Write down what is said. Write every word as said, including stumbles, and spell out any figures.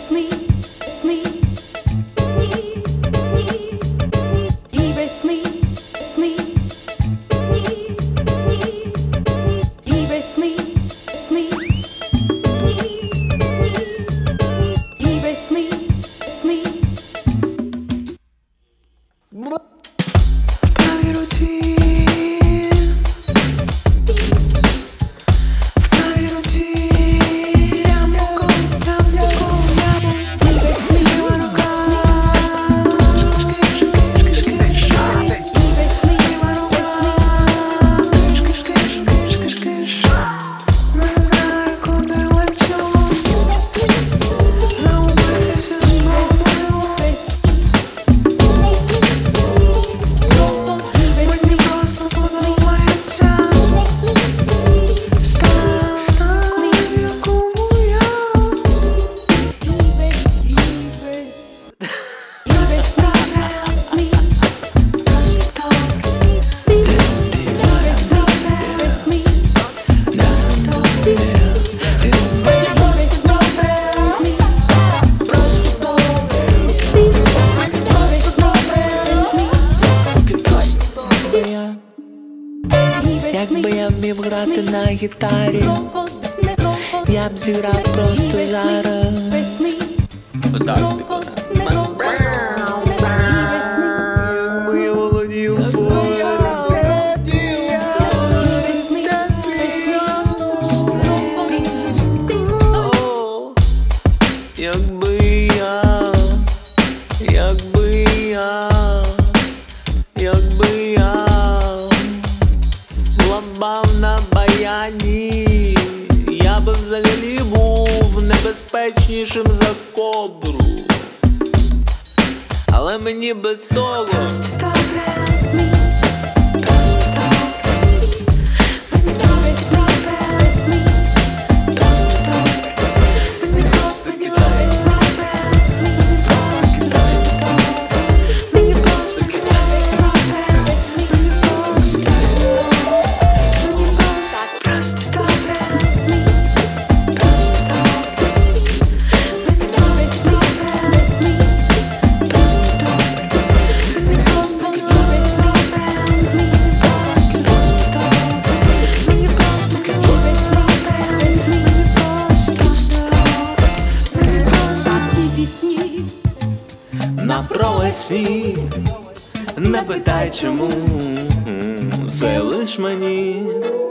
весни, сни, ні, ні, ні, і весни, сни, ні, ні, ні, і весни, сни, ні, ні, ні, і весни, сни. В правій руці, в правій руці яблуко, яблуко, яблуко, ліва рука, киш, киш, киш, ліва рука, киш, киш, киш, киш, киш, не знаю, куди лечу, загубитися з мовою. Мені просто подобається стан, стан, в якому я. Просто добре, просто добре, просто добре, просто добре, мені просто добре, просто добре, мені просто добре, просто добре. Якби я вмів грати на гітарі, я б зіграв просто зараз. Отак, якби я володів Якби я, якби я, якби я лабав на баяні, я би взагалі був небезпечнішим за кобру. Але мені без того просто добре, просто добре, мені просто добре, просто добре, мені просто добре, мені просто добре, мені просто добре, мені просто просто добре, просто добре, мені просто добре, просто добре, мені просто добре, просто просто добре, мені просто добре, мені просто Такі пісні на провесі. Не питай чому, це лиш мені